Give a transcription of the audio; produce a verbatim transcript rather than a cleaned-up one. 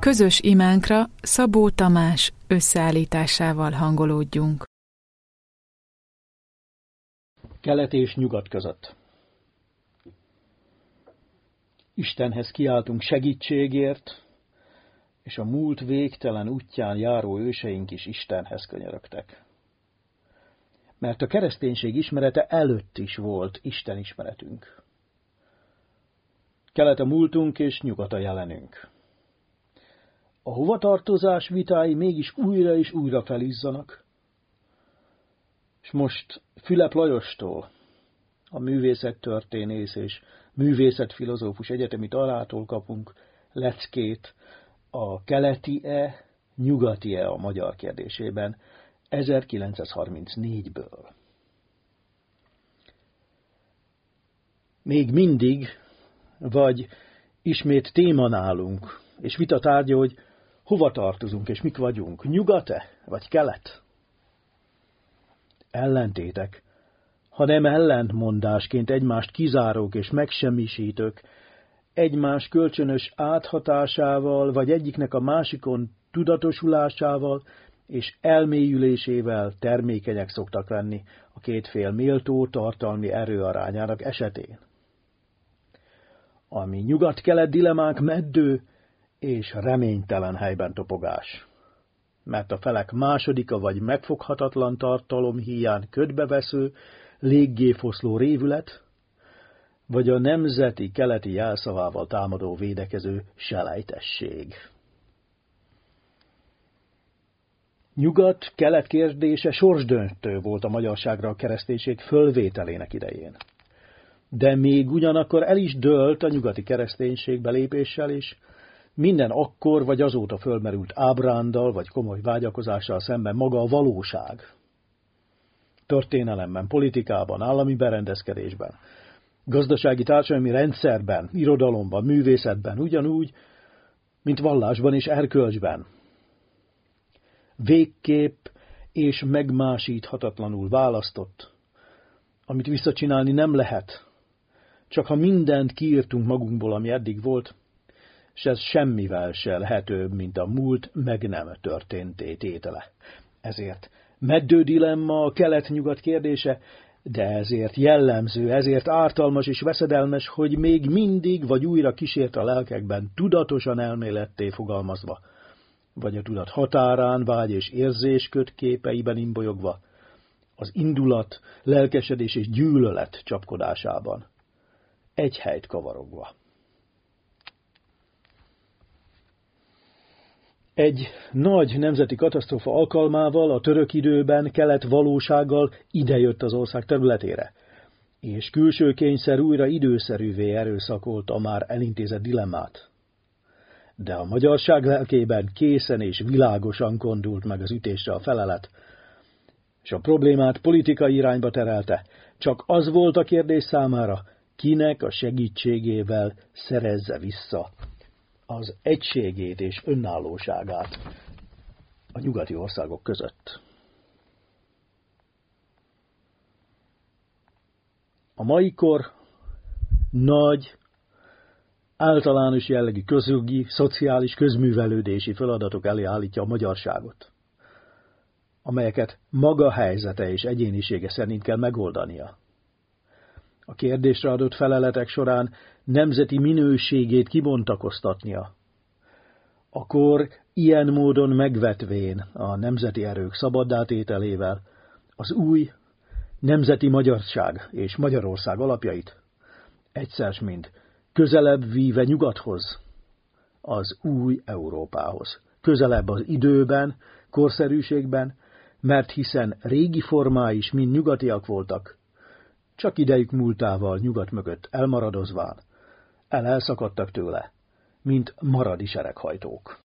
közös imánkra Szabó Tamás összeállításával hangolódjunk. Kelet és nyugat között. Istenhez kiáltunk segítségért, és a múlt végtelen útján járó őseink is Istenhez könyörögtek. Mert a kereszténység ismerete előtt is volt Isten ismeretünk. Kelet a múltunk és nyugat a jelenünk. A hovatartozás vitái mégis újra és újra felizzanak. És most Fülep Lajostól, a művészettörténész és művészetfilozófus egyetemi tanártól kapunk leckét a keleti-e, nyugati-e a magyar kérdésében ezerkilencszázharmincnégyből. Még mindig, vagy ismét téma nálunk, és vita tárgya, hogy hova tartozunk és mik vagyunk, nyugat-e vagy kelet? Ellentétek, ha nem ellentmondásként egymást kizárók és megsemmisítők, egymás kölcsönös áthatásával, vagy egyiknek a másikon tudatosulásával és elmélyülésével termékenyek szoktak lenni a két fél méltó tartalmi erőarányának esetén. Ami nyugat-kelet dilemánk meddő és reménytelen helyben topogás, mert a felek másodika vagy megfoghatatlan tartalom híján ködbevesző, léggé foszló révület, vagy a nemzeti keleti jelszavával támadó védekező selejtesség. Nyugat-kelet kérdése sorsdöntő volt a magyarságra a kereszténység fölvételének idején. De még ugyanakkor el is dőlt a nyugati kereszténység belépéssel is, minden akkor vagy azóta fölmerült ábrándal vagy komoly vágyakozással szemben maga a valóság. Történelemben, politikában, állami berendezkedésben, gazdasági társadalmi rendszerben, irodalomban, művészetben, ugyanúgy, mint vallásban és erkölcsben. Végképp és megmásíthatatlanul választott, amit visszacsinálni nem lehet, csak ha mindent kiírtunk magunkból, ami eddig volt, és ez semmivel se lehetőbb, mint a múlt meg nem történté tétele. Ezért meddő dilemma a kelet-nyugat kérdése, de ezért jellemző, ezért ártalmas és veszedelmes, hogy még mindig vagy újra kísért a lelkekben tudatosan elméletté fogalmazva, vagy a tudat határán, vágy és érzés kötképeiben imbolyogva, az indulat, lelkesedés és gyűlölet csapkodásában, egy helyt kavarogva. Egy nagy nemzeti katasztrófa alkalmával a török időben kelet valósággal idejött az ország területére, és külső kényszer újra időszerűvé erőszakolta a már elintézett dilemmát. De a magyarság lelkében készen és világosan kondult meg az ütésre a felelet, és a problémát politikai irányba terelte. Csak az volt a kérdés számára, kinek a segítségével szerezze vissza az egységét és önállóságát a nyugati országok között. A mai kor nagy, általános jellegű közjogi, szociális, közművelődési feladatok elé állítja a magyarságot, amelyeket maga helyzete és egyénisége szerint kell megoldania. A kérdésre adott feleletek során nemzeti minőségét kibontakoztatnia. Akkor ilyen módon megvetvén a nemzeti erők szabaddá-tételével az új nemzeti magyarság és Magyarország alapjait egyszer mind közelebb víve nyugathoz, az új Európához. Közelebb az időben, korszerűségben, mert hiszen régi formái is mind nyugatiak voltak, csak idejük múltával nyugat mögött elmaradozván, el elszakadtak tőle, mint maradi sereghajtók.